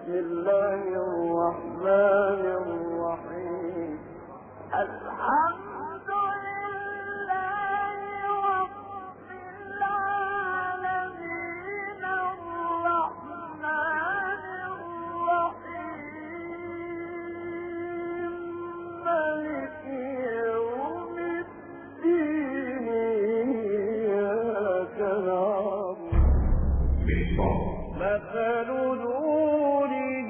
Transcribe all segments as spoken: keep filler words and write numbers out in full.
بسم الله الرحمن الرحيم. الحمد لله رب العالمين الرحمن الرحيم مالك يوم الدين إياك نعبد. مثل نوره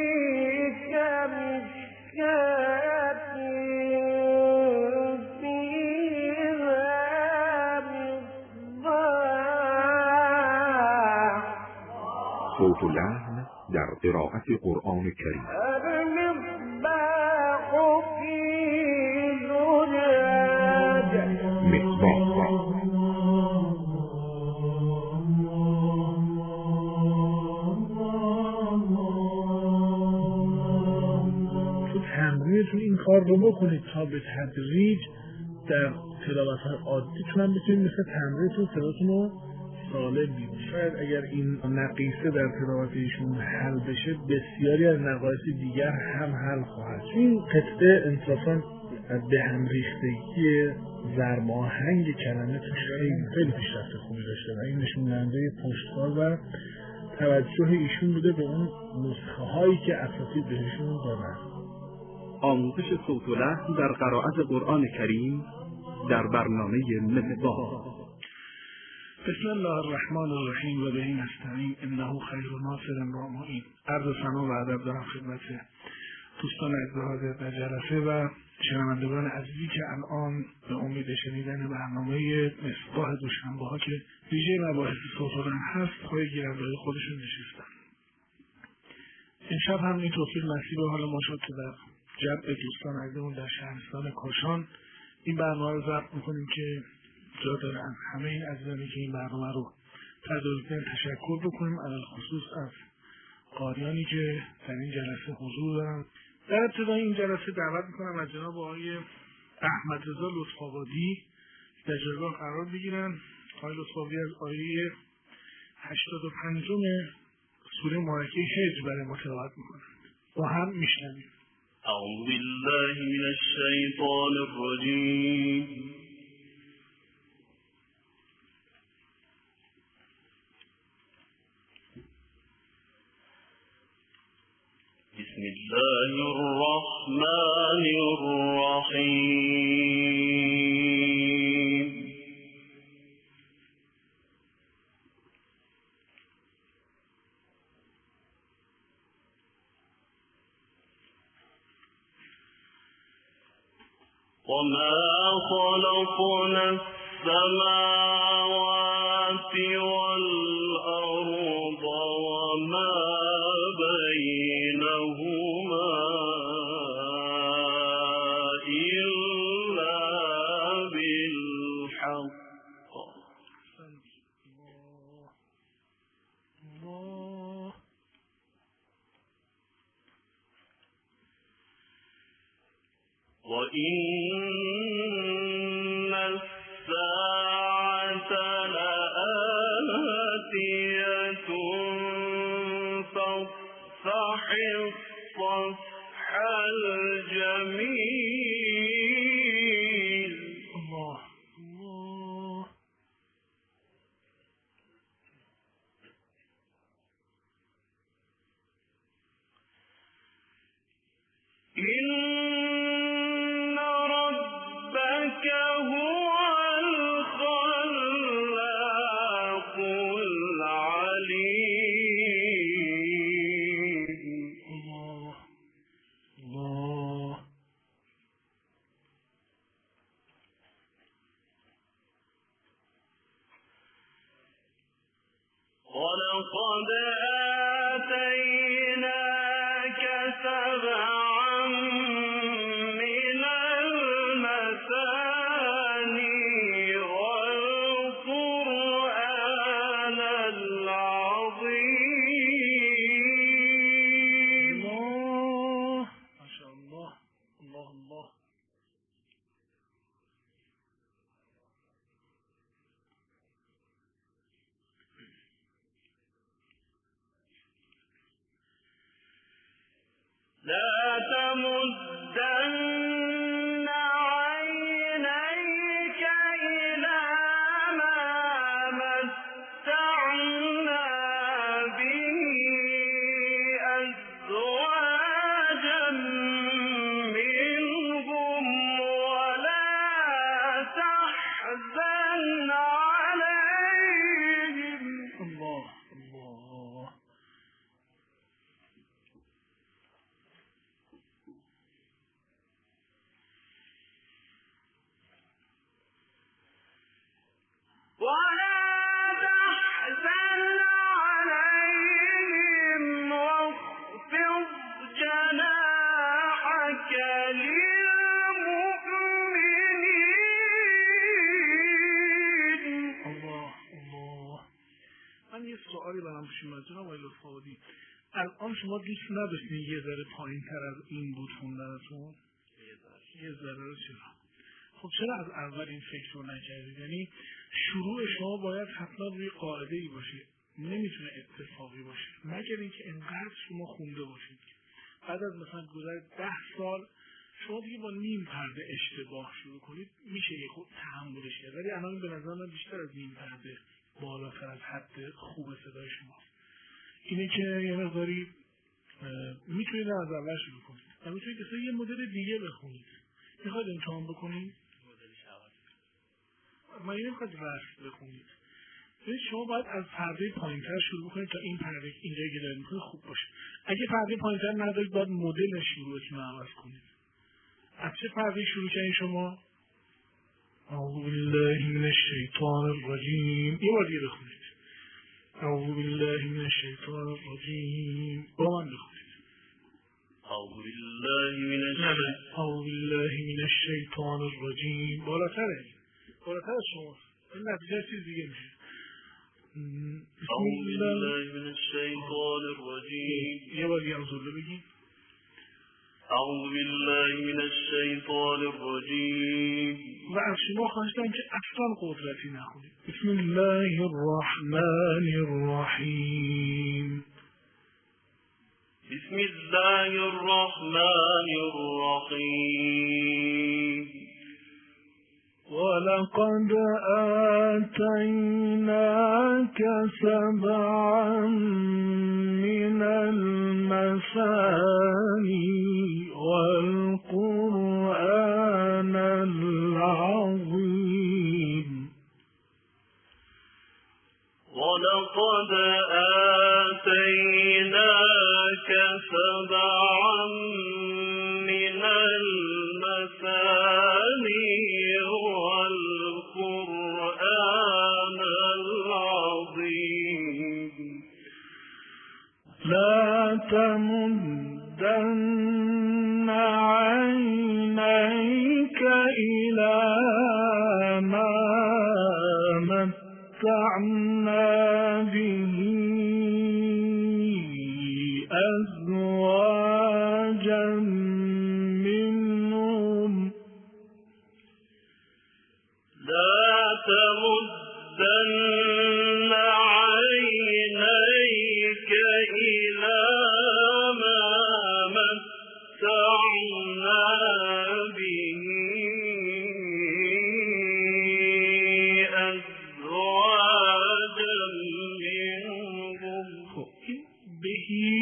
كمشكاة فيها مصباح. صوت اللحن در قراءة قرآن کریم. المصباح في زجاجة. مصباح تمرینتون این کار رو بکنید تا به تدریج در تلاوت‌های عادیتون بتونید مثل تمرینتون صداتون رو سالم بیرون. شاید اگر این نقیصه در تلاوت ایشون حل بشه بسیاری از نقایص دیگر هم حل خواهد. این قطعه انصافاً به هم ریختگی ضرباهنگ کلمه توش خیلی خیلی پیشرفت خوبی داشته و این نشون دهنده پشتکار و توجه ایشون بوده به اون نسخه هایی که اساتید بهشون دادن. آموزش صوت و لحن در قرائت قرآن کریم در برنامه مصباح. بسم الله الرحمن الرحیم و به نستعین انه خیر ناصر و معین. عرض ثنا و ادب دارم خدمت دوستان عزیز حاضر در جلسه و شنوندگان عزیزی که الان به امید شنیدن برنامه مصباح دوشنبه ها که ویژه مباحث صوت و لحن هست پای گیرنده‌های خودشون نشستن. امشب هم این توفیق نصیب حال ما شد که در جمع دوستان عزیزمون در شهرستان کاشان این برنامه رو ضبط میکنیم که جا داره از همه این عزیزانی که این برنامه رو تدارک کردن تشکر بکنیم، علل خصوص از قاریانی که در این جلسه حضور دارن. در ابتدای این جلسه دعوت میکنم از جناب آقای احمد رضا لطف‌آبادی در جلسه قرار بگیرن. آقای لطف‌آبادی از آیه هشتاد و پنج سوره مبارکه حج برای ما تلاوت میکنن. با هم میشنویم. اعوذ بالله من الشیطان الرجیم. بسم الله الرحمن الرحیم. وما خلقنا السماوات والأرض وما بينهما إلا بالحق وإن الساعة لآتية فاصفح الصفح الجميل. الله الله. إن ربك هو الخلاق العليم. الله الله. ولقد آتيناك سبعا من المثاني والقرآن العظيم. الله ما شاء الله. الله الله. من پیش اومد جناب آقای لطف‌آبادی، الان شما دوست نداشتین یه ذره پایین‌تر از این بود خوندنتون؟ یه ذره رو چرا؟ خب چرا از اول این فکر رو نکردید؟ یعنی شروع شما باید حتما روی قاعده‌ای باشه، نمیتونه اتفاقی باشه، مگر اینکه انقدر شما خونده باشید بعد از مثلا گذشت ده سال شما دیگه با نیم پرده اشتباه شروع کنید میشه یه خود تحملش کرد. ولی الان به نظر من بیشتر از نیم پرده بالاتر از حد خوب صدای شماست. اینه که یه مقداری میتونید از اول شروع کنید و میتونید مثلا یه مدل دیگه بخونید. میخواید امتحان بکنید؟ ما این نمیخواید رسم بخونید. ببینید شما باید از پرده پایینتر شروع کنید تا این پرده اینجایی که دارید میکنید خوب باشه. اگه پرده پایینتر ندارید باید مدل شروعتون رو عوض کنید. از چه پرده شروع کنید شما؟ اعوذ بالله من الشیطان الرجیم. یه بار دیگه بخونید. اعوذ بالله من الشیطان الرجیم. با من بخونید. اعوذ بالله من الشیطان اعوذ بالله من الشیطان الرجیم. بالاتره. بالاتر از شماست. این نتیجه چیز دیگه میشه. اعوذ بالله من الشیطان الرجیم. یه بار دیگه حضور بگید. اعوذ بالله من الشیطان الرجیم. و از شما خواستم که اصلا قدرتی نخونید. بسم الله الرحمن الرحیم. بسم الله الرحمن الرحیم. ولقد آتيناك سبعا من المثاني والقرآن العظيم. ولقد آتيناك سبعا من المثاني والقرآن العظيم. لا تمدن عينيك إلى ما متعنا به أزواجا منهم. لا تمدن عينيك إلى ما متعنا به أزواجا منهم. بهی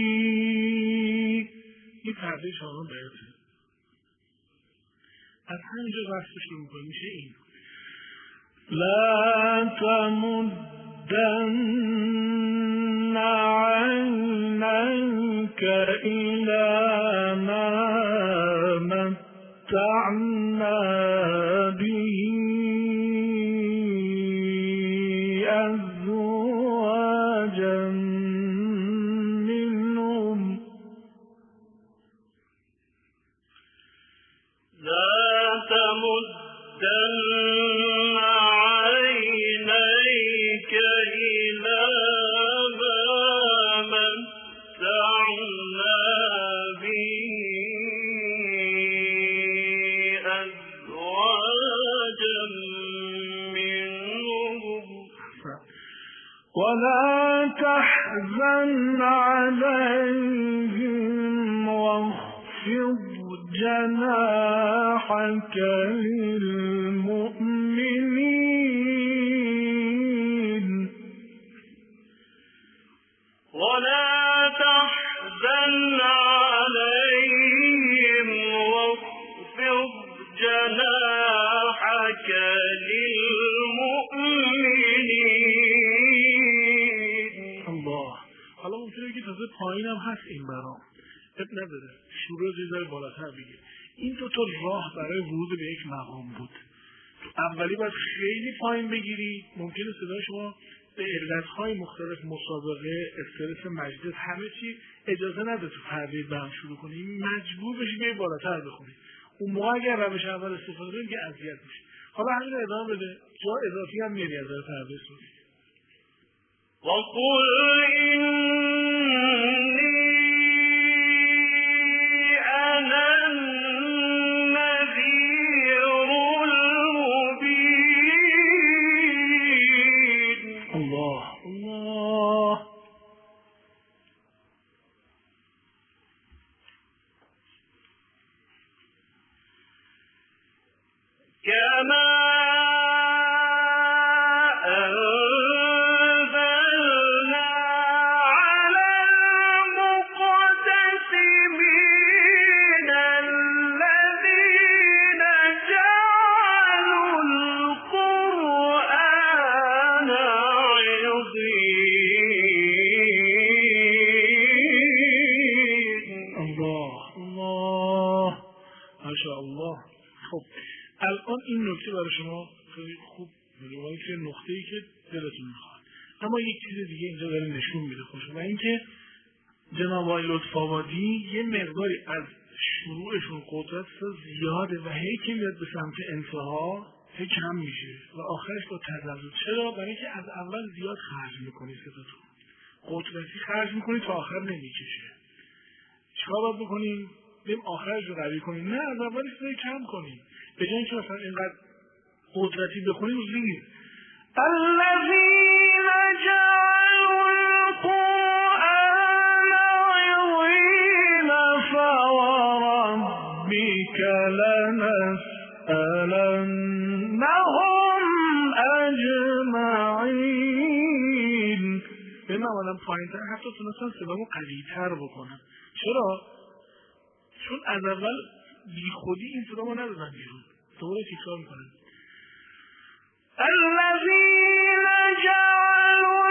یه پرده شما باید از همینجا بحثش رو میکنه میشه این. لا تمدن عينيك إلى ما متعنا به أزواجا منهم. لا تمدن عينيك إلى ما متعنا به أزواجا منهم. ولا تحزن عليهم واخفض جناحك للمؤمنين. ولا تحزن عليهم واخفض جناحك للمؤمنين. الله. حالا ممکنه که تازه پایینم هست این برام اب نداره شروع زیزای بالاتر بگه. این دو تا راه برای ورود به یک مقام بود. اولی باید خیلی پایین بگیری، ممکنه صدای شما به علتهای مختلف مسابقه، استرس مجلس، همه چی اجازه نده تو پرده بم شروع کنی، مجبور بشی به بالاتر بخونی. اون موقع اگر روش اول استفاده کنی که اذیت میشه. حالا همین ادامه بده، جا اضافی هم میری از پرده صوتی. وقل إني أنا النذير المبين. الله الله. كما أنزلنا على المقتسمين الذين جعلوا القرآن عضين. الله الله ما شاء الله. خب الان این نکته برای شما خیلی خوب می‌دونید که نقطه‌ای که دلتون می‌خواد، اما یک چیز دیگه اینجا داره نشون میده خوش، و اینکه جناب آقای لطف‌آبادی یه مقداری از شروعشون قدرت زیاده و هی که میاد به سمت انتها هی کم میشه و آخرش با تزلزل. چرا؟ برای اینکه از اول زیاد خرج می‌کنی، صداتون قدرتی خرج می‌کنی تا آخر نمیکشه. چیکار باید بکنیم؟ بریم آخرش رو قوی کنیم؟ نه، از اولش رو کم کنیم. به جای اینکه مثلا اینقدر قدرتی بخونیم زیر الذين جعلوا القرآن عضين فوربك لنسألنهم أجمعين. به من آمدم پایین تر حتی تونستم صدامو قوی تر بکنم. چرا؟ چون از اول بی خودی این صدامو ندادم بیرون. دوباره تکرار میکنم. الذين جعلوا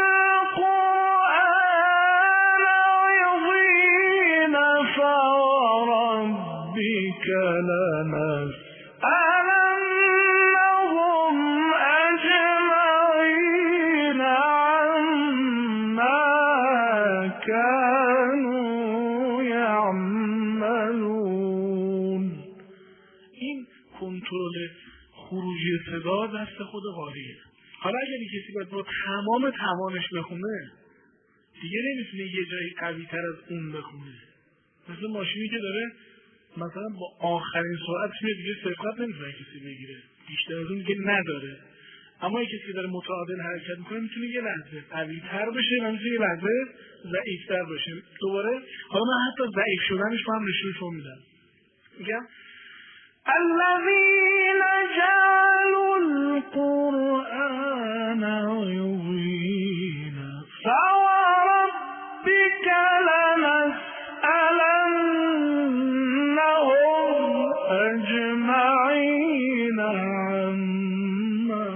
القرآن عضين فوربك لنسألنهم أجمعين عما كانوا يعملون. این کنترل خروجی صدا دست خود قاریه. حالا اگر کسی باید با تمام توانش بخونه دیگه نمیتونه یه جایی قوی تر از اون بخونه. مثل ماشینی که داره مثلا با آخرین سرعت میاد دیگه سرعت نمیتونه کسی بگیره، بیشتر از اون دیگه نداره. اما یه کسی که داره متعادل حرکت میکنه میتونه یه لحظه قوی تر بشه و میتونه یه لحظه ضعیف تر بشه. دوباره حالا من حتی ضعیف شدنش رو هم نشونشون میدم. میگم الذين جعلوا القرآن عضين فوربك لنسألنهم أجمعين عما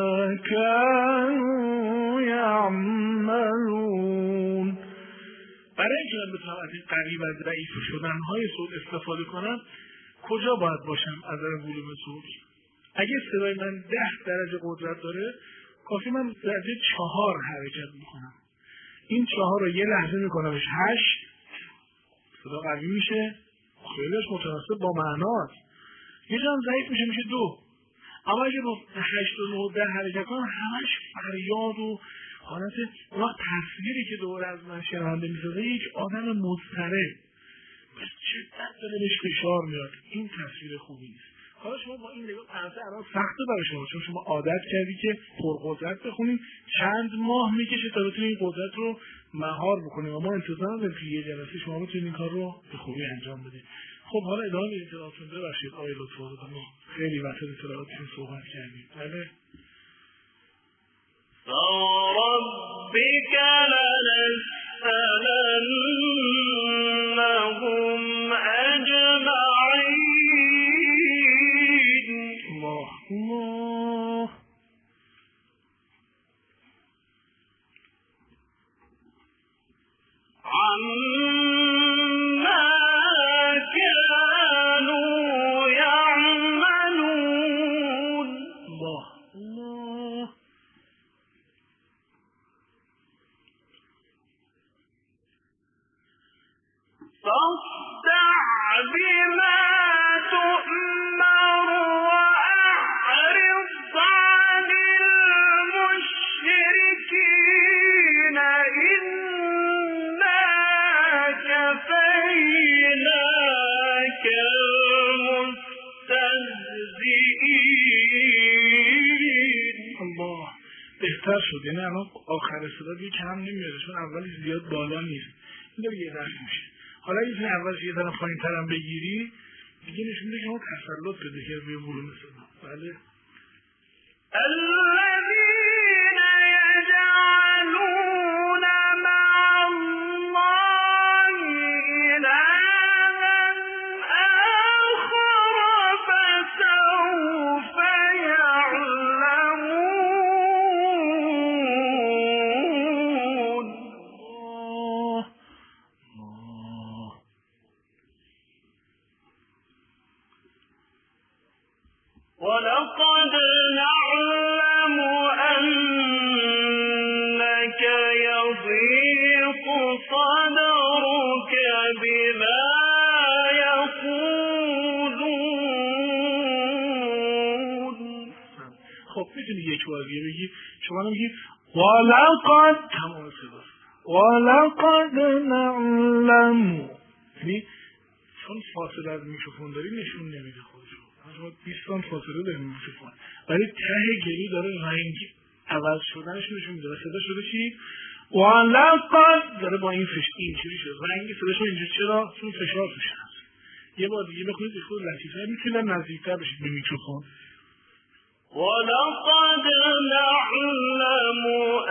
كانوا يعملون. برای اینکه من بتونم از این قوی و ضعیف شدنهای صوت استفاده کنم کجا باید باشم از نظر ولوم صوت؟ اگه صدای من ده درجه قدرت داره کافی من درجه چهار حرکت میکنم. این چهار رو یه لحظه میکنمش هشت، صدا قوی میشه، خیلیش متناسب با معناست. یه جا هم ضعیف میشه میشه دو. اما اگه رو هشت و نه و ده حرکت کنم همش فریاد و حالت وقت تصویری که دور از من شنونده میسازه یک آدم مضطرب به شدت داره بهش فشار میاد. این تصویر خوبی نیست. حالا شما با این نگاه البته الان سخته برای شما چون شما عادت کردی که پرقدرت بخونید، چند ماه میکشه تا بتونید این قدرت رو مهار بکنید و ما انتظار داریم که یه جلسه شما بتونید این کار رو به خوبی انجام بدید. خب حالا ادامه بدید اطلاعاتون ببخشید آقای لطف‌آبادی، خیلی وقت اطلاعاتتون صحبت کردیم. بله فَرَبِّكَ لَنَسْأَلَنَّهُمْ أَجْمَعِينَ. الله الله. عَمَّا كَانُوا يَعْمَلُونَ. الله الله. فاصدع بما تؤمر وأعرض عن المشركين بهتر شد، یعنی الان آخر صدا دیگه کم نمیاد چون اولش زیاد بالا نیست. این داره یه درک میشه. حالا اگه اولش یه ذره پایین‌تر هم بگیری دیگه نشون میده که اون تسلط پیدا کرده به ولوم صدا. بله. الذين يجعلون مع الله إلها آخر فسوف يعلمون. الله الله. ولقد نعلم أنك يضيق صدرك بما يقولون. خب میتونی یک بار دیگه بگی، شما نمیگی ولقد تمام صدا ولقد نعلم، یعنی چون فاصله از میکروفون داری نشون نمیده خودشو، شما بیست سانت فاصله داری میکروفون ولی ته گلو داره رنگ عوض شدنش نشون میده و صدا شده چی؟ ولقد داره با این فش اینجوری شده، رنگ صداش اینجوری. چرا؟ چون فشار توش هست. یه بار دیگه بخونید خود لطیفه میتونم نزدیکتر بشید به میکروفون. ولقد نعلم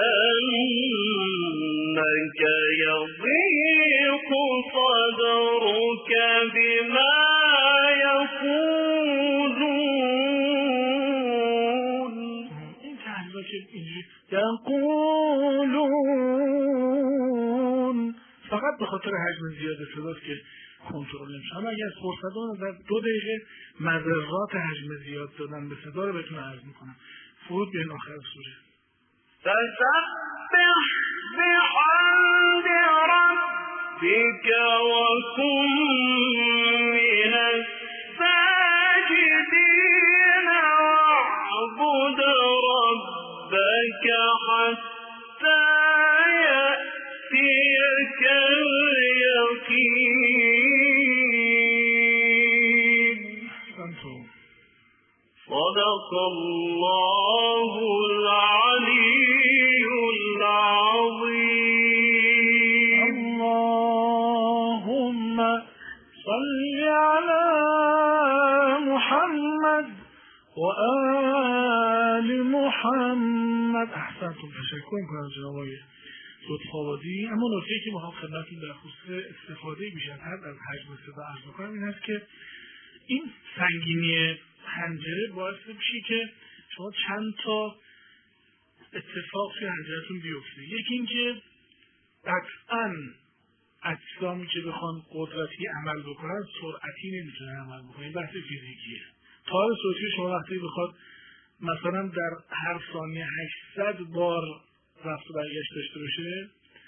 أنك يضيق صدرك بما يقولون. این تحلیل که اینجوری یقولون فقط به خاطر حجم زیاد صداست که کنترل نمیشه. اما اگر فرصت در دو دقیقه مضرات حجم زیاد دادن به صدا رو بهتون عرض میکنم. فرود بیاین آخر سوره. فسبح بحمد ربك وكن من الساجدين واعبد ربك حتى يأتيك اليقين. صدق الله العلي العظيم. اللهم صل على محمد وآل محمد. احسنتم، تشکر میکنم جناب آقای لطف‌آبادی. اما نکته‌ای که میخوام خدمتتون در خصوص استفاده بیشتر از حجم صدا عرض بکنم این است که این سنگینی حنجره باعث میشه که شما چند تا اتفاق توی حنجرتون بیفته. یکی اینکه قطعاً اجسامی که بخوان قدرتی عمل بکنن سرعتی نمیتونن عمل بکنن. این بحث فیزیکیه. تار صوتی شما وقتی بخواد مثلا در هر ثانیه هشتصد بار رفت و برگشت داشته باشه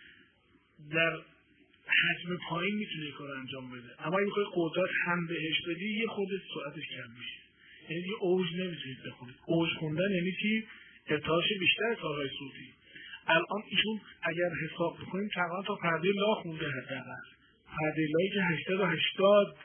در حجم پایین میتونه کار انجام بده، اما اگه بخوای قدرت هم بهش بدی یه خود سرعتش کم میشه. یعنی دیگه اوج نمیتونید بخونید. اوج خوندن یعنی چی؟ ارتعاش بیشتر تارهای صوتی. الان ایشون اگر حساب بکنیم تقریبا تا پرده لا خونده حداقل. پرده لایی که هشتصد و هشتاد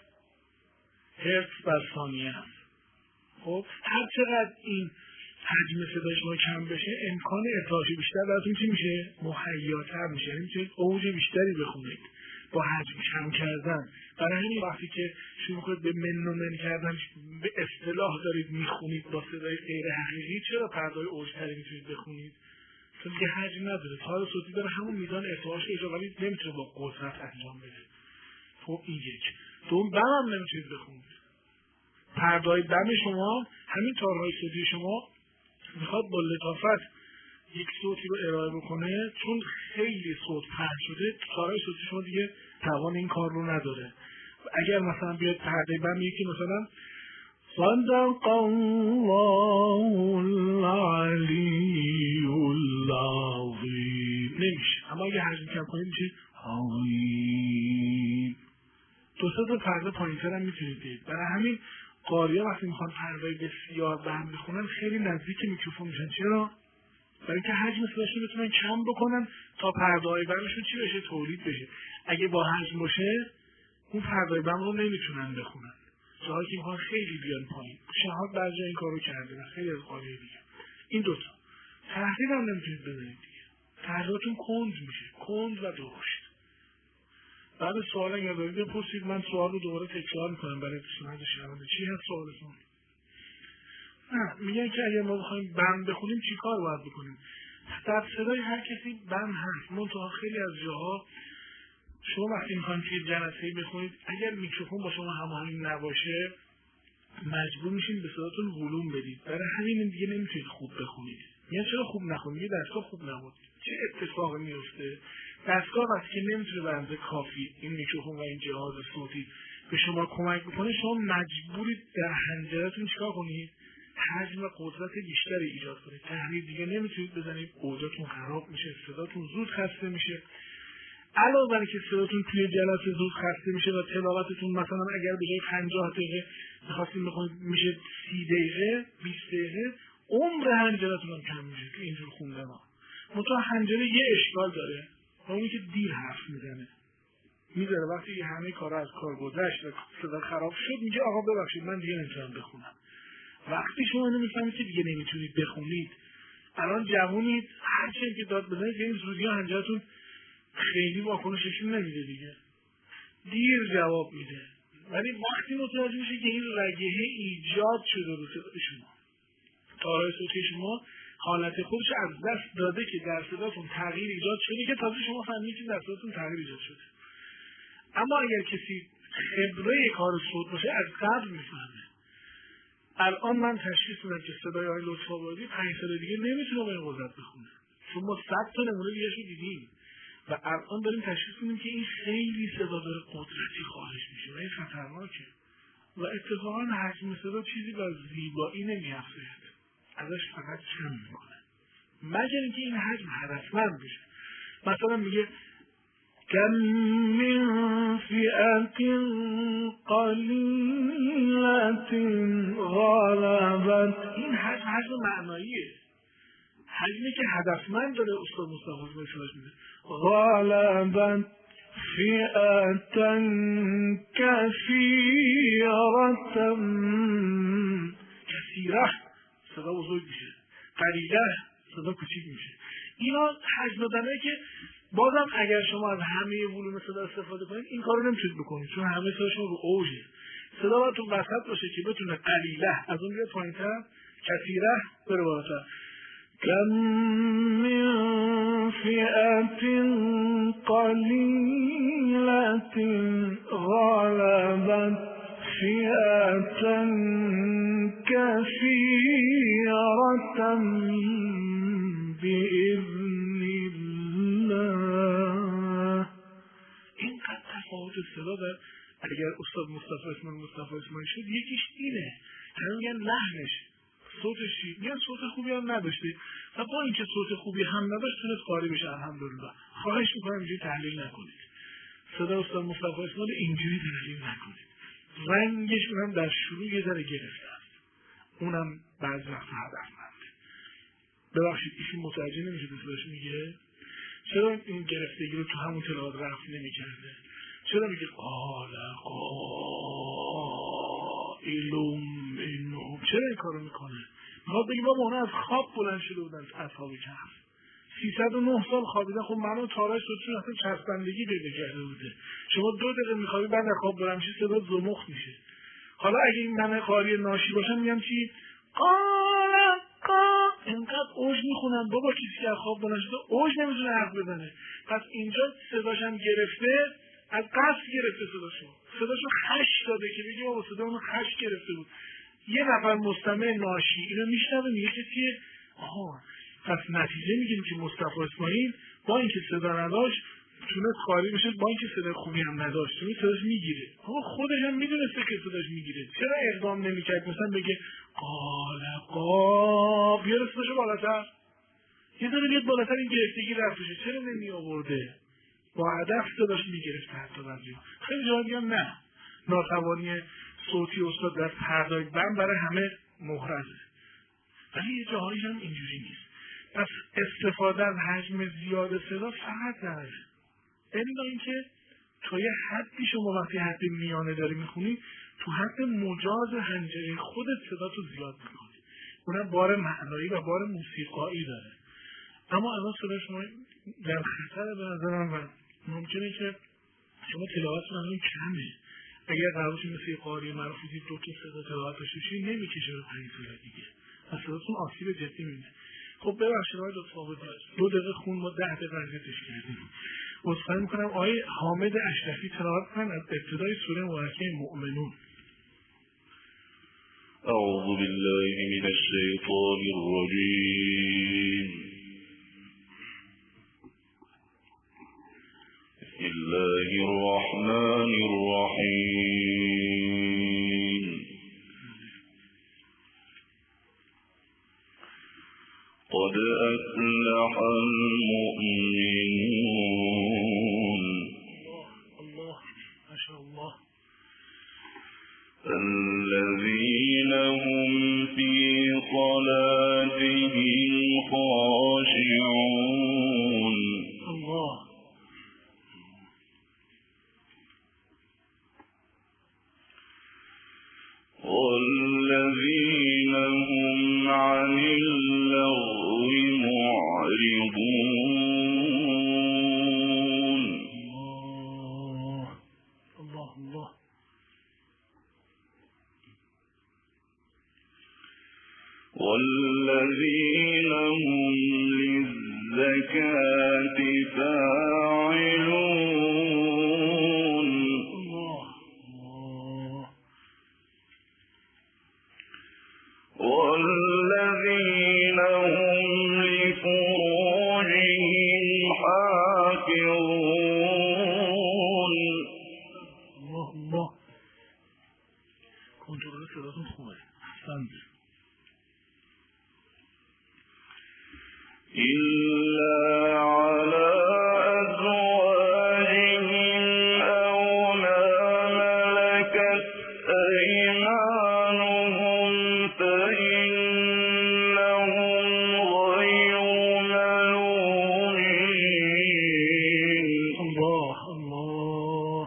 هرتز بر ثانیه است. خب هر چقدر این حجم صدای شما کم بشه امکان ارتعاش بیشتر براتون چی میشه؟ مهیاتر میشه. یعنی میتونید اوج بیشتری بخونید با حجم کم کردن. برای همین وقتی که شما خود به من و من کردن به اصطلاح دارید میخونید با صدای غیر حقیقی، چرا پردای اوجتری میتونید بخونید؟ چون دیگه حجم نداره. تار صوتی داره همون میزان ارتعاش اجرا ولی نمیتونه با قدرت انجام بده. خب این یک. دوم بم هم نمیتونید بخونید. پردای بم شما همین تارهای صوتی شما میخواد با لطافت یک صوتی رو ارائه بکنه، چون خیلی صوت پخش شده تارهای صوتی شما دیگه توان این کار رو نداره. اگر مثلا بیاد پرده بم یکی مثلا صدق الله العلی العظیم نمیشه، اما اگه حجم کم کنید میشه عظیم. دو سه تا پرده پایین‌تر هم میتونید دید. برای همین قاری‌ها وقتی میخوان پرده بسیار بم بخونن خیلی نزدیک میکروفون میشن. چرا؟ برای اینکه حجم صداشون بتونن کم بکنن تا پرده‌های بمشون چی بشه؟ تولید بشه. اگه با حجم باشه اون پرده‌های بم رو نمیتونن بخونن. جاهایی که میخوان خیلی بیان پایین. شهاب بعضی این کارو کرده و خیلی از قاری‌ها دیگه. این دوتا. تحریر هم نمیتونید بزنید دیگه. تحریراتون کند میشه، کند و درشت. بعد سوال اگر دارید بپرسید، من سوال رو دوباره تکرار میکنم برای سنت شنونده. چی هست سوالتون؟ نه، میگن که اگر ما بخوایم بم بخونیم چی کار باید بکنیم؟ در صدای هر کسی بم هست، منتها خیلی از جاها شما وقتی میخوایم توی جلسه‌ای بخونید، اگر میکروفون با شما هماهنگ نباشه مجبور میشین به صداتون ولوم بدید. برای همین دیگه نمیتونید خوب بخونید. میگن چرا خوب نخونید؟ میگه دستگاه خوب نبود. چه اتفاقی میفته؟ دستگاه وقتی که نمیتونه به اندازه کافی این میکروفون و این جهاز صوتی به شما کمک بکنه، شما مجبورید در حنجرتون چیکار کنید؟ حجم و قدرت بیشتری ایجاد کنید. تحریر دیگه نمیتونید بزنید، اوجاتون خراب میشه، صداتون زود خسته میشه. علاوه بر که صداتون توی جلسه زود خسته میشه و تلاوتتون مثلا اگر به جای پنجاه دقیقه می‌خواستید بخونید میشه سی دقیقه، بیست دقیقه، عمر حنجرتون هم کم میشه تو اینجور خوندن ها. منتها حنجره یه اشکال داره، اونی که دیر حرف میزنه. میذاره وقتی همه کارا از کار گذشت و صدا خراب شد میگه آقا ببخشید من دیگه نمیتونم بخونم. وقتی شما اینو میفهمید که دیگه نمیتونید بخونید، الان جوونید، هر چی که داد بزنید این زودی ها حنجرتون خیلی واکنششون نمیده دیگه، دیر جواب میده. ولی وقتی متوجه میشه که این رگهه ایجاد شده رو صدای شما، تارای صوتی شما حالت خودش از دست داده که در صداتون تغییر ایجاد شده، که تازه شما فهمید که در صداتون تغییر ایجاد شده. اما اگر کسی خبره کار صوت باشه از قبل میفهمه. الان من تشخیص میدم که صدای آقای لطف‌آبادی پنج سال دیگه نمیتونه با این قدرت بخونه، چون ما صد تا نمونه دیگه شو دیدیم و الان داریم تشخیص میدیم که این خیلی صدا داره قدرتی خارج میشه و این خطرناکه و اتفاقا حجم صدا چیزی با زیبایی نمیافزاید، ازش فقط کم میکنه، مگر اینکه این حجم هدفمند بشه. مثلا میگه کم من فئة قلیلة غلبت، این حجم حجم معناییه، حجمی که هدفمند داره. استاد مصطفی مثلاش میده غلبت فئة کثیرة، کثیره صدا بزرگ میشه، قلیله صدا کوچیک میشه. اینا حجم دادنه که بازم اگر شما از همه ولوم صدا استفاده کنید این کارو نمیتونید بکنید، چون همه صدا شما رو اوجه. صدا باید تو وسط باشه که بتونه قلیله از اون بیاد پایین‌تر، کثیره بره بالاتر. کم من فئة قلیلة غلبت فئة کثیرة بإذن الله. اینقدر تفاوت صدا در اگر استاد مصطفی اسماعیل مصطفی اسماعیل شد، یکیش اینه، همین میگن لحنش، صوتش میگن صوت خوبی هم نداشته و با اینکه صوت خوبی هم نداشت تونست قاری بشه. الحمدلله. خواهش میکنم اینجوری تحلیل نکنید، صدا استاد مصطفی اسماعیل اینجوری تحلیل نکنید. رنگش اونم در شروع یه ذره گرفته است، اونم بعض وقت هدفمنده. ببخشید ایشون متوجه نمیشه بسیارش میگه چرا این گرفتگی رو تو همون تلاوت رفت نمیکرده، چرا میگه قال قائلم منهم، چرا این کارو میکنه؟ میخواد بگی بابا اونا از خواب بلند شده بودن اصحاب کهف، سیصد و نه سال خوابیدن. خب منو تارای صوتشون اصلا چسبندگی پیدا کرده بوده، شما دو دقیقه میخوابی بعد از خواب بلند میشی صدا زمخت میشه. حالا اگه این من قاری ناشی باشم میگم چی؟ قال قا اینقدر اوج میخونن بابا، کسی که از خواب بلند شده اوج نمیتونه حرف بزنه. پس اینجا صداشم گرفته، از قصد گرفته صداشو، صداشو خش داده که بگی بابا صدا اونو خش گرفته بود. یه نفر مستمع ناشی اینو میشنوه میگه کسی آها، پس نتیجه میگیم که مصطفی اسماعیل با اینکه صدا نداشت تونست قاری بشه، با اینکه صدا خوبی هم نداشت تونست صداش میگیره. اما خودش هم میدونسته که صداش میگیره، چرا اقدام نمیکرد مثلا بگه قال قا بیاره صداشو بالاتر، یه ذره بیاد بالاتر، این گرفتگی رفت بشه، چرا نمی آورده؟ با هدف صداش میگرفته. حتی بعضی خیلی جا میگم نه، ناتوانی صوتی استاد در پردای بم برای همه محرزه، ولی یه جاهایی هم اینجوری نیست. پس استفاده از حجم زیاد صدا فقط نداره، الا اینکه تا یه حدی شما وقتی حد میانه داری میخونی تو حد مجاز حنجره خودت صدا تو زیاد میکنی، اونم بار معنایی و بار موسیقایی داره. اما الان صدا شما در خطر به نظرم و ممکنه که شما تلاوتتون الان کمه. اگر قرارشون مثل قاری معروف دید دو تا سه تا تلاوت داشته باشید نمیکشه به پنج سال دیگه. صداتون آسیب جدی میبینه. خب ببخشید آقای دکتر آبادی دو دقیقه خون ما ده دقیقه اذیتش کردیم. عذرخواهی میکنم آقای حامد اشرفی تلاوت کنن از ابتدای سوره مبارکه مؤمنون. اعوذ بالله من الشیطان الرجیم. بسم الله الرحمن الرحیم. قد أفلح المؤمنون. الله ما شاء الله. الذين هم في صلاتهم خاشعون. الله. والذين هم عن اللغو معرضون. الله الله الله. والذين هم للزكاة فاعلون. الله الله. والذين هم لفروجهم حافظون. الله الله. کنترل صداتون خوبه. احسنت. إلا على أزواجهم أو ما ملكت أيمانهم فإنهم غير ملومين. الله الله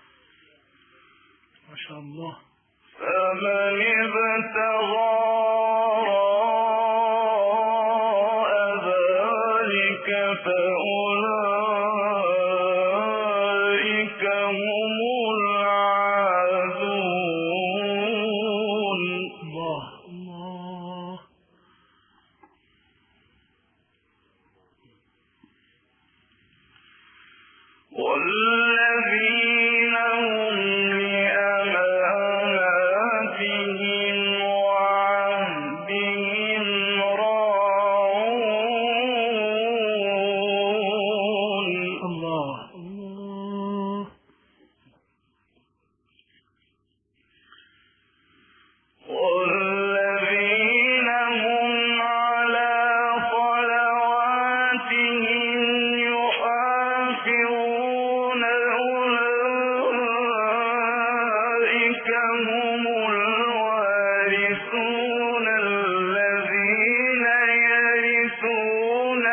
ما شاء الله. فمن ابتغى فأولئك هم العادون. الله الله. والذين هم لأماناتهم وعهدهم راعون. الله الله. والذين هم على صلواتهم يحافظون أولئك هم الوارثون الذين يرثون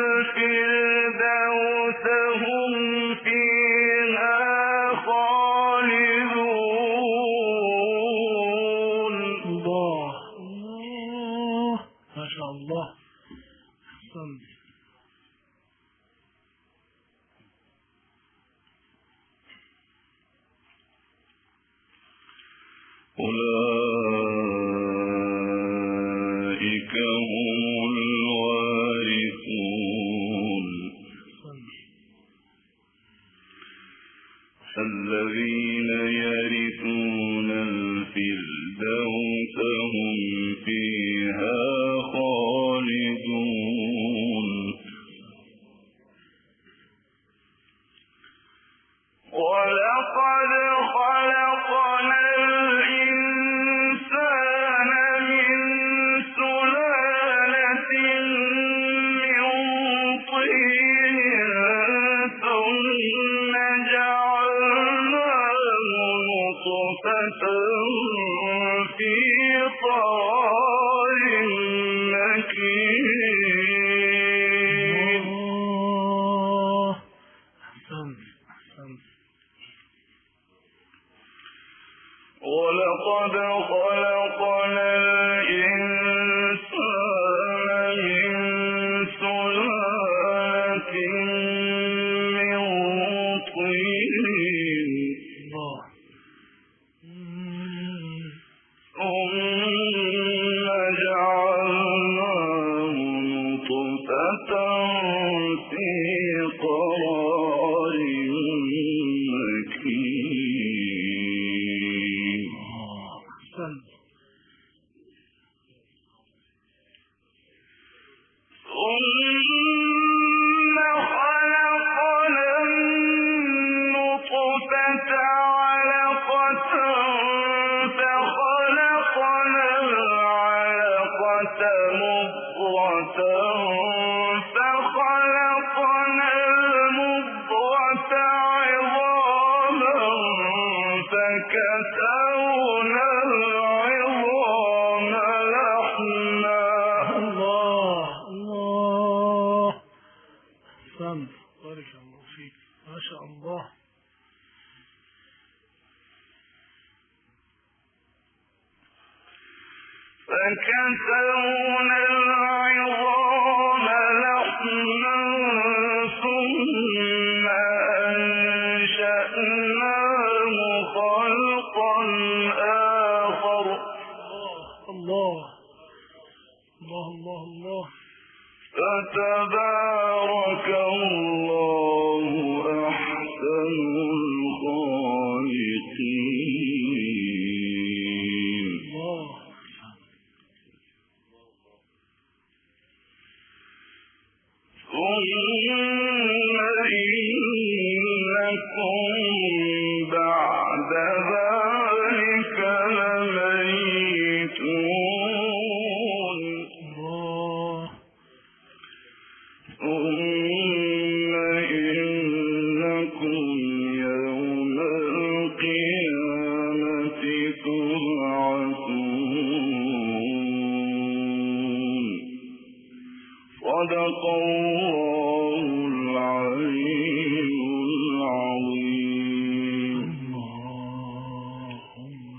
الفردوس هم فيها خالدون. الله الله ما شاء الله. احسنت. أولئك هم الوارثون الذين يرثون الفردوس هم فيها خالدون. ولقد خلقنا الإنسان من سلالة من طين ثم جعلناه نطفة في قرار مكين. الله. احسنت احسنت. ولقد خلقنا الإنسان من سلالة فكسونا العظام لحما. الله الله أحسنت بارك الله فيك ما شاء الله. فكسونا العظام لحما ثم أنشأناه خلقا آخر. الله الله الله الله فتبارك الله أحسن الخالقين. الله ثم إنكم بعد ذلك لميتون. الله ثم إنكم يوم القيامة تبعثون. صدق الله العلي العظيم. اللهم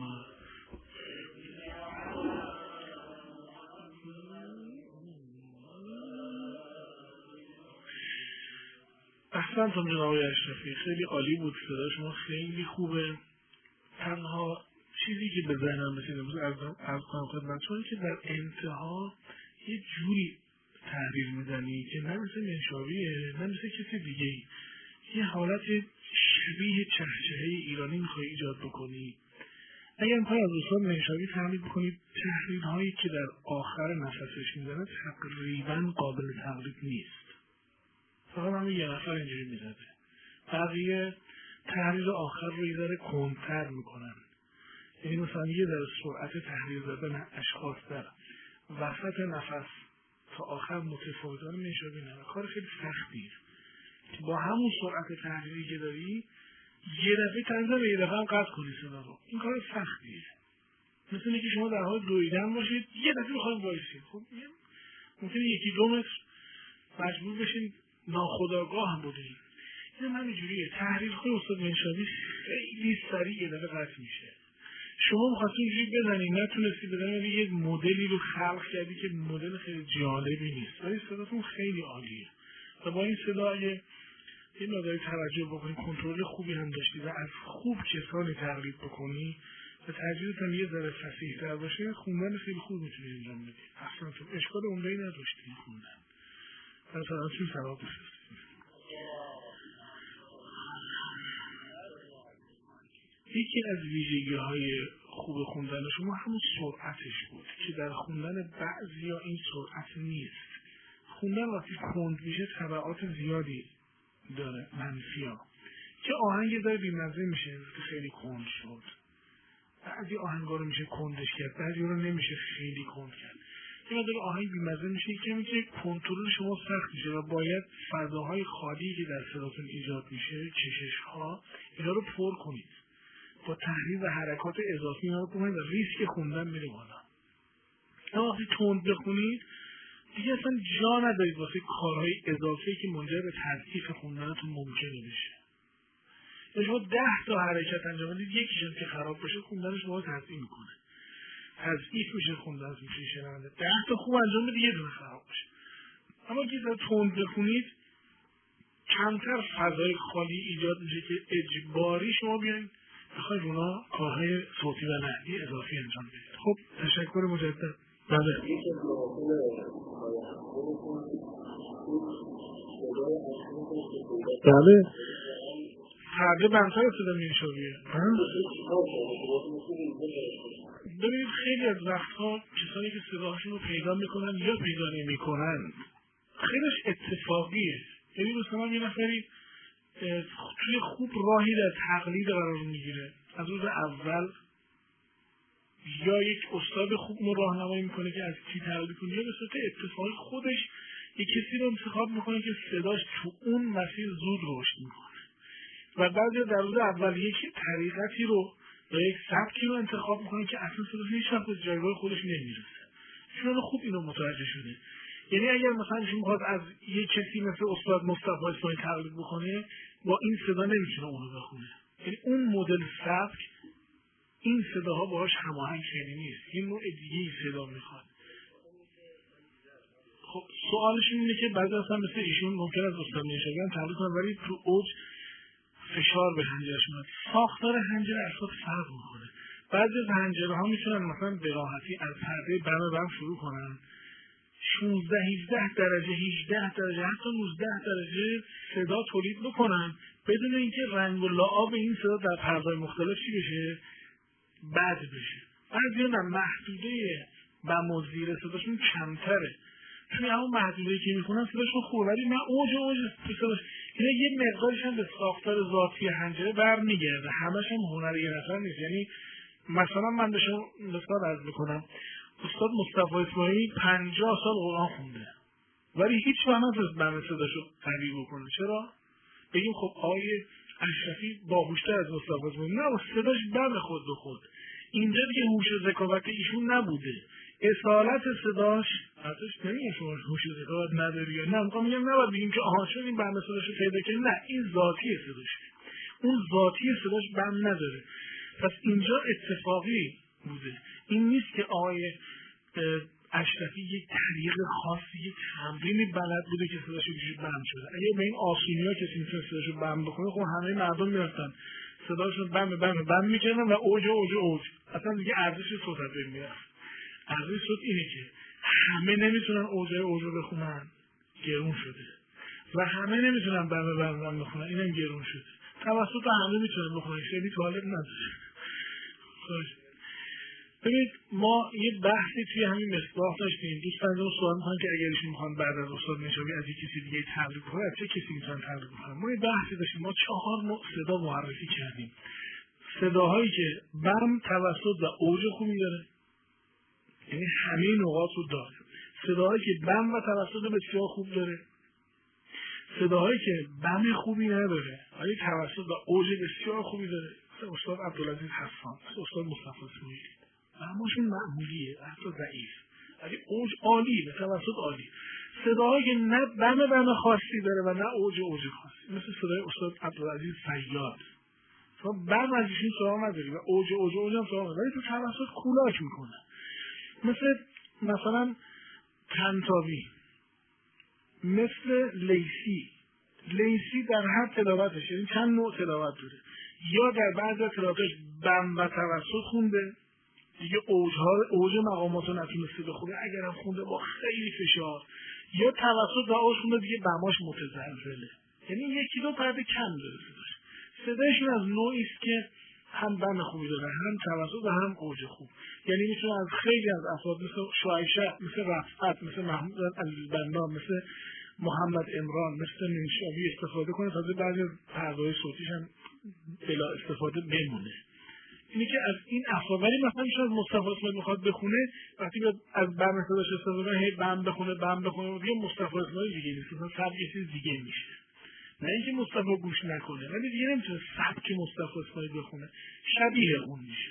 احسنتم جناب اشرفی، خیلی عالی بود، صدا شما خیلی خوبه. تنها چیزی که به ذهنم رسید امروز عرض کنم خدمتتون که در انتها یه جوری تحریر میزنی که نه مثل منشاویه نه مثل کسی دیگه، یه حالت شبیه چهچهه ایرانی میخوای ایجاد بکنی. اگر میخوای از دوستان منشاوی تحلیل بکنید، تحلیل هایی که در آخر نفسش میزنه تقریبا قابل تقلید نیست. فقط همین یه نفر اینجوری میزده، بقیه تحلیل آخر رو یه ذره کندتر میکنن. یعنی مثلا یه ذره سرعت تحلیل زدن اشخاص در وسط نفس تا آخر متفاوتان منشاوی نه، کار خیلی سختیه که با همون سرعت تحلیلی که داری یه دفعه تنظیم یه دفعه هم قطع کنی صدا رو. این کار سختیه، مثل اینه که شما در حال دویدن باشید یه دفعه بخواید وایسید، خب ممکنه یکی دو متر مجبور بشین ناخودآگاه هم بودین. این هم همینجوریه، تحلیل های استاد منشاوی خیلی سریع یه دفعه قطع میشه. شما می‌خواستی اینجوری بزنی نتونستی بزنی، ولی یه مدلی رو خلق کردی که مدل خیلی جالبی نیست، ولی صداتون خیلی عالیه و با این صدا اگه یه مقداری توجه بکنی، کنترل خوبی هم داشتی و از خوب کسانی تقلید بکنی و تجویدت هم یه ذره فصیح‌تر باشه، خوندن خیلی خوب میتونی انجام بدی. اصلا تو اشکال عمده‌ای نداشتی خوندن، مثلا توی ثواب بفرستید. یکی از ویژگی‌های خوب خوندن شما همون سرعتش بود که در خوندن بعضیا این سرعت نیست. خوندن وقتی کند میشه تبعات زیادی داره، منفی‌ها، که آهنگ یه ذره بی‌مزه میشه وقتی خیلی کند شد. بعضی آهنگا رو میشه کندش کرد، بعضی رو نمیشه خیلی کند کرد. یه مقدار آهنگ بی‌مزه میشه، کمی که کنترل شما سخت میشه و باید فضاهای خالی که در صداتون ایجاد میشه، کشش‌ها، اینا رو پر کنید. با تحریف و حرکات اضافی اینا رو کنید و ریسک خوندن میره بالا. اما وقتی تند بخونید دیگه اصلا جا ندارید واسه کارهای اضافی که منجر به تضعیف خوندنتون ممکنه بشه. یعنی شما ده تا حرکت انجام بدید یکیش هم که خراب بشه خوندن شما رو تضعیف میکنه. تضعیف میشه خوندن میشه شنونده. ده تا خوب انجام بدید یه دونه خراب بشه. اما اگه تند بخونید کمتر فضای خالی ایجاد میشه که اجباری شما بیاین بخواید اونا کارهای صوتی و لحنی اضافی انجام بدید. خب تشکر مجدد. بله. بله. فرده بنتر صدا منشاویه. ببینید خیلی از وقتها کسانی که صداهاشون رو پیدا میکنن یا پیدا نمیکنن خیلیش اتفاقیه. یعنی مثلا یه نفری توی خوب راهی در تقلید قرار میگیره، از روز اول یا یک استاد خوب اون راهنمایی میکنه که از کی تقلید کنه، یا به صورت اتفاقی خودش یک کسی رو انتخاب میکنه که صداش تو اون مسیر زود رشد میکنه و بعضی در روز اول یک طریقتی رو و یک سبکی رو انتخاب میکنه که اصلا صداش هیچ وقت به جایگاه خودش نمیرسه. ایشون خوب اینو متوجه شده. یعنی اگر مثلا ایشون میخواد از یه کسی مثل استاد مصطفی اسماعیلی تقلید بکنه، با این صدا نمیتونه اونو بخونه. یعنی اون مدل سبک این صداها باهاش هماهنگ شدنی نیست. یه نوع دیگه ای صدا میخواد. خب سوالش اینه که بعضی اصلا مثل ایشون ممکن است استاد نشگان تقلید کنه ولی تو اوج فشار به حنجرش میاد. ساختار حنجره اصلا فرق میکنه. بعضی از حنجره ها میتونن مثلا به راحتی از پرده بم بم شروع کنن، شانزده هجده درجه، هجده درجه، حتی نوزده درجه صدا تولید بکنن بدون اینکه رنگ و لعاب این صدا در پرده‌های مختلف چی بشه؟ بد بشه. بعضی نه محدوده بم و زیر صداشون کمتره. توی همون محدوده‌ای که میخونن صداشون خوبه ولی نه اوج اوج صداش. اینا یه مقدارش هم به ساختار ذاتی حنجره برمیگرده. همش هم هنر یه نفر نیست. یعنی مثلا من به شما مثال عرض میکنم، استاد مصطفی اسماعیلی پنجاه سال قرآن خونده ولی هیچ وقت نتونست بم صداشو قوی بکنه. چرا؟ بگیم خب آقای اشرفی باهوشتر از مصطفی اسماعیلی، نه صداش بم خود به خود. اینجا دیگه هوش و ذکاوت ایشون نبوده، اصالت صداش ازش نمیگه شما هوش و ذکاوت نداری یا نه، میخوام میگم نباید بگیم که آها شد این بم صداشو پیدا کنه، نه این ذاتی صداشه، اون ذاتی صداش بم نداره. پس اینجا اتفاقی بوده. این نیست که آقای اشرفی یک طریق خاصی یک تمرینی بلد بوده که صداشو بشه بم شده. اگه به این آسونی ها کسی میتونه صداشو بم بکنه خب همه مردم میرفتن صداشو بم بم بم میکردن و اوج اوج اوج اصلا دیگه ارزش صوت از بین میرفت. ارزش صوت اینه که همه نمیتونن اوج اوج رو بخونن، گرون شده، و همه نمیتونن بم بم بم بخونن، اینم گرون شده. توسط همه میتونن بخونن، خیلی طالب نداره. ببینید ما یه بحثی توی همین مصباح داشتیم. دوستان رو سوال میکنن که اگر ایشون میخوان بعد از استاد نشابی از یک کسی دیگه تقلید کنه از چه کسی میتونن تقلید کنن. ما یه بحثی داشتیم، ما چهار نوع صدا معرفی کردیم. صداهایی که بم، توسط و اوج خوبی داره، یعنی همه نقاط رو داره. صداهایی که بم و توسط بسیار خوب داره، صداهایی که بم خوبی نداره ولی توسط و اوج بسیار خوبی داره، مثل استاد عبدالعزیز حسان، مثل استاد مصطفی اسماعیلی. بماشون معمولیه، حتی ضعیف، ولی اوج عالی و توسط عالی. صداهایی که نه بم بم خاصی داره و نه اوج اوج خاصی، مثل صدای استاد عبدالعزیز صیاد. تو بم از ایشون سوال نداری و اوج اوج اوج هم سوال نداری، ولی تو توسط کولاک میکنه. مثل مثلا طنطاوی، مثل لیسی. لیسی در هر تلاوتش، یعنی چند نوع تلاوت داره، یا در بعضی از تلاوتش بم و توسط خونده، دیگه اوجها اوج مقامات رو نتونسته بخونه، اگرم خونده با خیلی فشار، یا توسط و اوج خونده دیگه بماش متزلزله، یعنی یکی دو پرده کم داره صداش. صداشون از نوعی است که هم بم خوبی داره، هم توسط و هم اوج خوب. یعنی میتونه از خیلی از افراد مثل شعیشه، مثل رفعت، مثل محمود عزیزبندان، مثل محمد عمران، مثل نشابی استفاده کنه، تازه بعضی از پرده‌های صوتیش هم بلا استفاده بمونه. اینی که از این افراد، ولی مثلا میشه از مصطفی اسماعیلی میخواد بخونه، وقتی بیاد از بم صداش استفاده کنه، هی بم بخونه بم بخونه، دیگه مصطفی اسماعیلی دیگه نیست، مثلا سبک یه چیز دیگه میشه. نه اینکه مصطفی گوش نکنه، ولی دیگه نمیتونه سبک مصطفی اسماعیلی بخونه، شبیه اون میشه.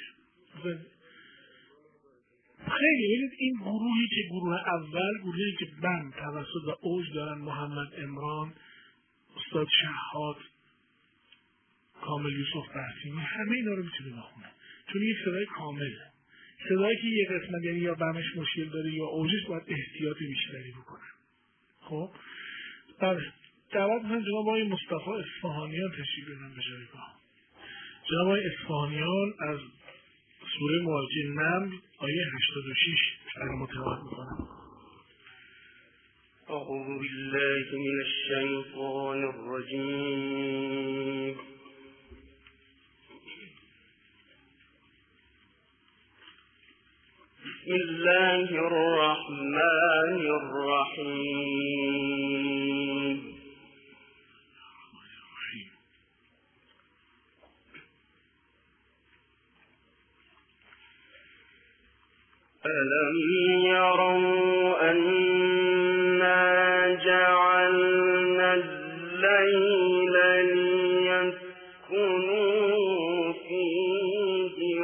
خیلی ببینید این گروهی که گروه اول، گروهی که بم، توسط و اوج دارن، محمد عمران، استاد شهاد، کامل یوسف برسیمی، همه اینا رو میتونه بخونه، چون این صدای کامله. صدایی که یه قسمت یعنی یا بمش مشکل داره یا اوجش باید احتیاط بیشتری بکنه. خب بله، دعوت میکنم جناب آقای مصطفی اصفهانیان تشریف بیارن به جایگاه. جناب آقای اصفهانیان از سوره مواجه نمل آیه هشتاد و شش برام تلاوت میکنم. أعوذ بالله من الشيطان الرجيم. بسم الله الرحمن الرحيم. ألم يروا أنا جعلنا الليل ليسكنوا فيه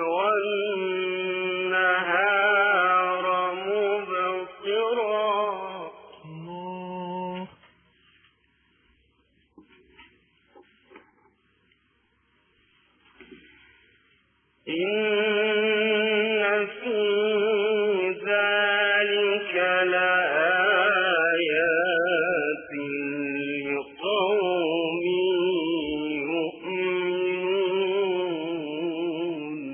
إن في ذلك لآيات لقوم يؤمنون.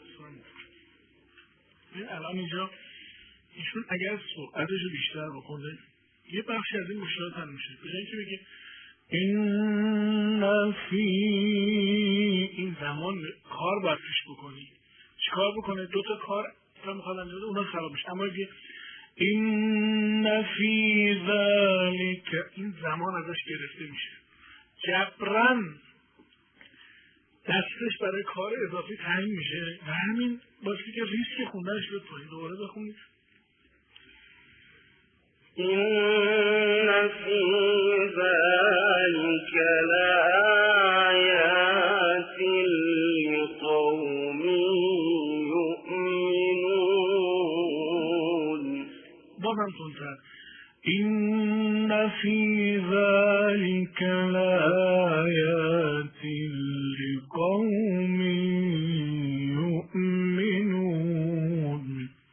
الان اینجا ایشون اگر سرعتش رو بیشتر بکنه یه بخشی از این مشکلات حل میشه. به اینکه بگه این فی این زمان کار باید پیش بکنی، چیکار بکنه؟ دو تا کار تا میخواد انجام بده اونا خراب میشه. اما اگه این فی ذلک این زمان ازش گرفته میشه، جبران دستش برای کار اضافی تعیین میشه و همین باعث میشه که ریسک خوندنش بیاد پایین. دوباره بخونید. إن في ذلك لآيات لقوم يؤمنون. بازم تونتر. إن في ذلك لآيات لقوم يؤمنون.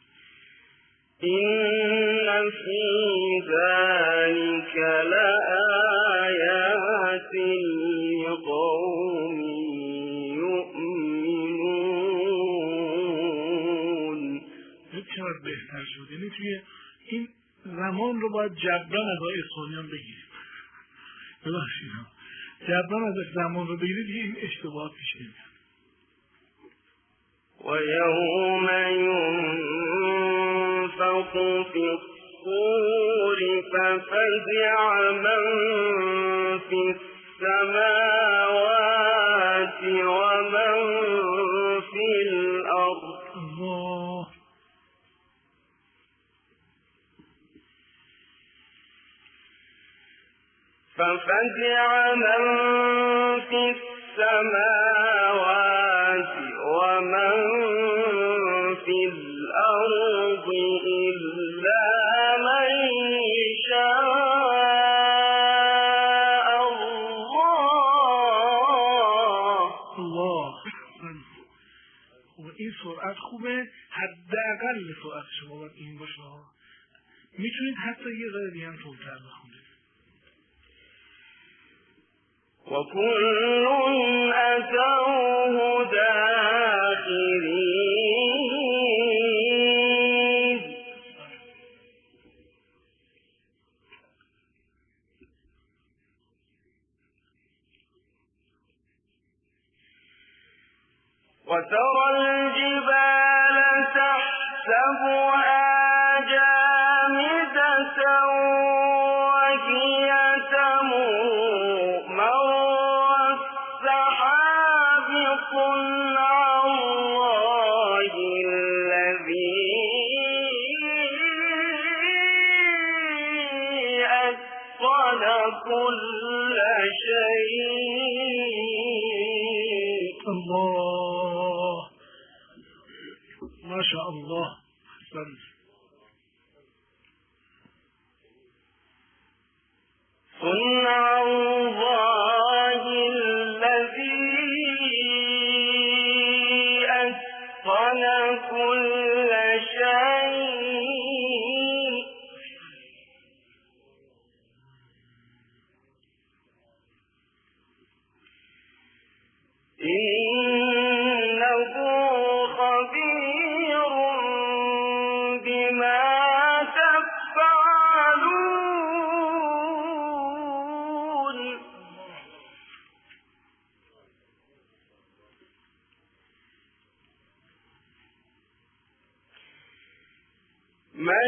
إن في ذلك لآيات لقوم يؤمنون. چقدر بهتر شد. یعنی توی این زمان رو باید جبران از آقای اسفانیان بگیریم. ببخشید جبران از زمان رو بگیرید دیگه این اشتباهات پیش نمیاد. ويوم ينفخ في الصور ففزع من في السماوات ومن في الأرض. الله. ففزع من في السماوات ومن في الأرض إلا من شاء الله. الله. و این سرعت خوبه، حداقل سرعت شما باید این باشه. میتونید حتی یه ذره دیگه هم تندتر بخونید. وكل أتوه داخرين. وترى الجبال تحسبها جامدة وهي تمر مر السحاب صنع الله الذي أتقن كل شيء. الله ما شاء الله. أحسنت. صنع الله الذي أتقن كل شيء. إنه خبير بما تفعلون. من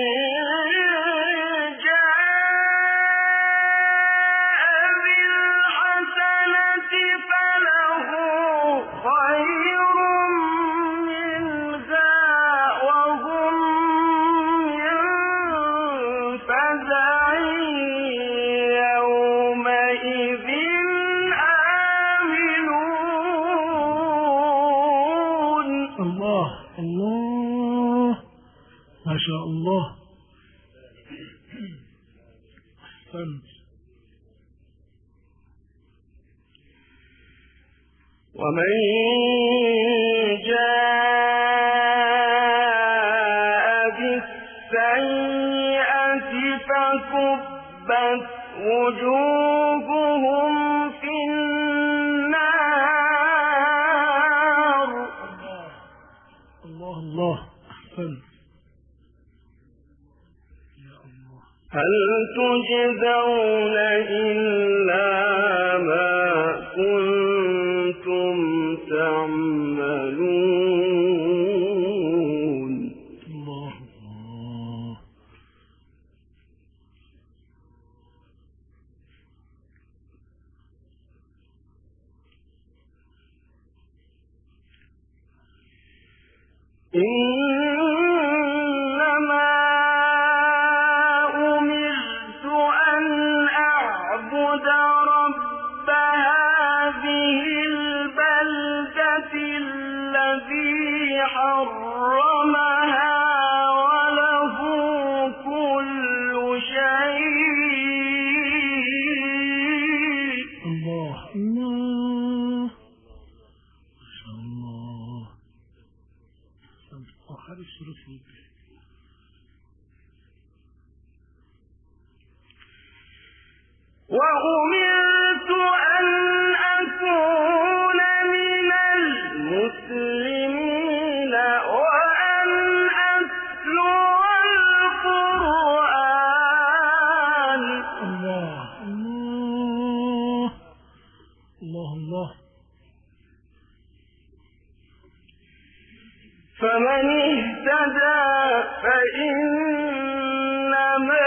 ما شاء الله. أحسنت. ومن جاء وجوههم في النار. الله الله أحسن. هل تجزون إلا ما كنتم تعملون. الله الله. إنما أمرت أن أعبد رب هذه البلدة الذي حرمها وله كل شيء. الله الله. ما شاء الله. آخر سورة هود. وأمرت أن أكون من المسلمين وأن أتلو القرآن. الله الله الله الله. فمن اهتدى فإنما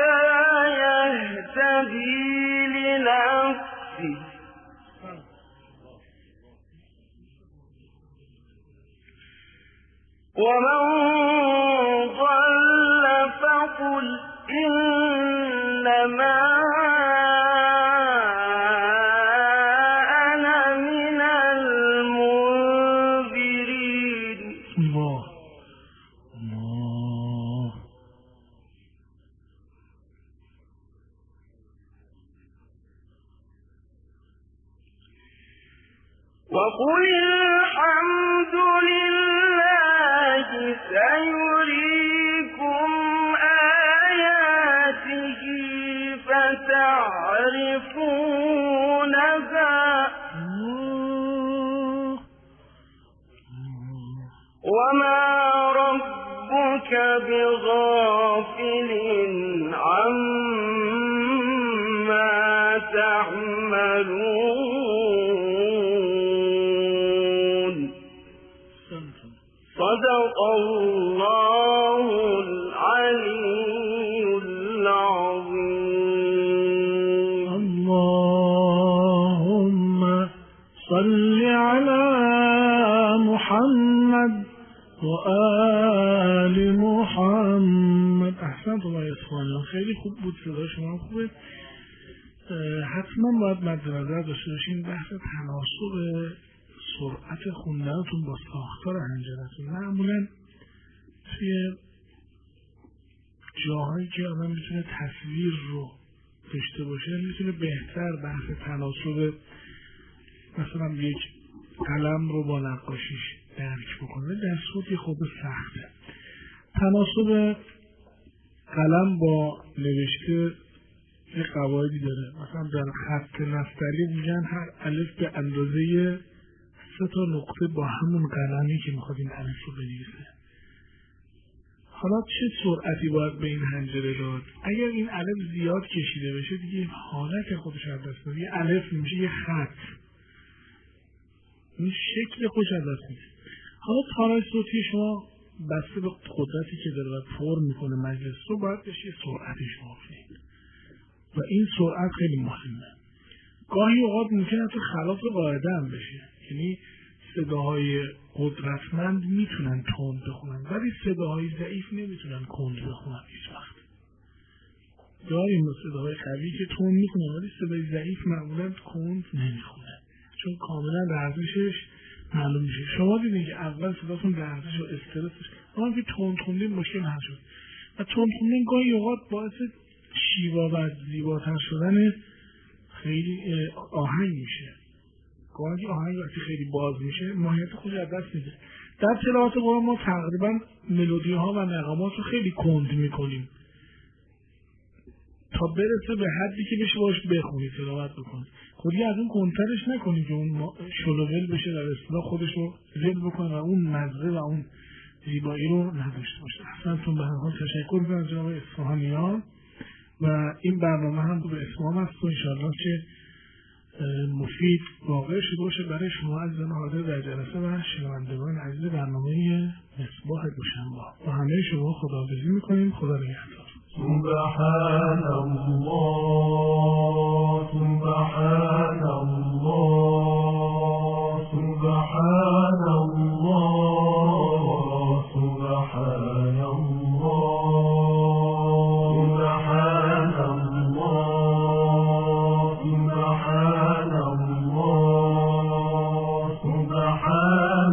يهتدي لنفسه ومن ضل فقل إنما أنا من المنذرين. الله الله. وقل الحمد لله سيريكم آياته فتعرفونها وما ربك بغافل عما تعملون. صدق الله العلي العظيم. اللهم صل على محمد وآل محمد. احسنت الله يسوان. خیلی خوب بود، صدا شما خوبه. حتما باید مد نظر داشته باشین بحث تناسب سرعت خوندنتون با ساختار حنجرتون. معمولا توی جاهایی که آدم میتونه تصویر رو داشته باشه میتونه بهتر بحث تناسب مثلا یک قلم رو با نقاشیش درک بکنه. در صوت یه خود سخته. تناسب قلم با نوشته یه قواعدی داره. مثلا در خط نستعلیق میگن هر الف به اندازه سه تا نقطه با همون قلمی که میخواد این الف رو بنویسه. حالا چه سرعتی باید به این حنجره داد؟ اگر این الف زیاد کشیده بشه دیگه حالت خودش از دست میده. یه الف میشه یه خط، این شکل خوش از دست میده. حالا تارای صوتی شما بسته به قدرتی که داره و پر میکنه مجلس رو باید بشه سرعتش موافقه و این سرعت خیلی مهمه. گاهی اوقات ممکنه حتی خلاف قاعده هم بشه، یعنی صداهای قدرتمند میتونن تند بخونن ولی صداهای ضعیف نمیتونن کند بخونن. هیچ وقت داریم صداهای قوی که تند میخونن ولی صدای ضعیف معمولا کند نمیخونن چون کاملا لرزشش معلوم میشه. شما دیدین که اول صداتون لرزش و استرسش اما که تند خوندین مشکل حل شد و تند خوندن گاهی اوقات باعث شیوا و زیباتر شدن خیلی آهنگ میشه. گاهی آهنگ وقتی خیلی باز میشه ماهیت خودش از دست میده. در تلاوت قرآن ما تقریبا ملودی ها و نغمات رو خیلی کند میکنیم تا برسه به حدی که بشه باش بخونی تلاوت بکنی. خب دیگه از اون کنترش نکنی که اون شلوول بشه در اصطلاح خودش رو ذل بکنه و اون مزه و اون زیبایی رو نداشته باشه. احسنتون، به هر حال تشکر می‌کنم از جناب اصفهانیان و این برنامه هم به اتمام است و انشاءالله که مفید واقع شده باشه برای شما عزیزان حاضر در جلسه و شنوندگان عزیز برنامه مصباح دوشنبه. با همه شما خداحافظی می‌کنیم. خدا نگهدار. سبحان الله سبحان الله سبحان الله سبحان الله سبحان الله سبحان الله سبحان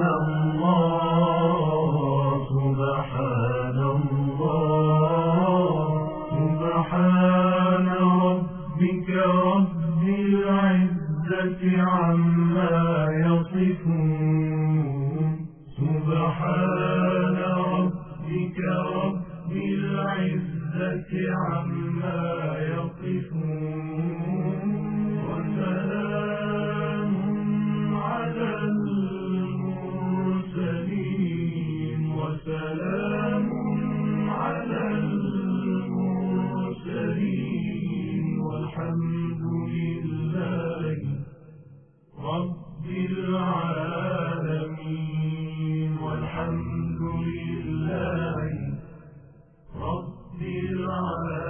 الله سبحان الله سبحان ربك رب العزة عما يصفون سبحان ربك رب العزة عما يصفون وسلام على المرسلين وسلام على المرسلين والحمد لله رب العالمين والحمد لله رب العالمين.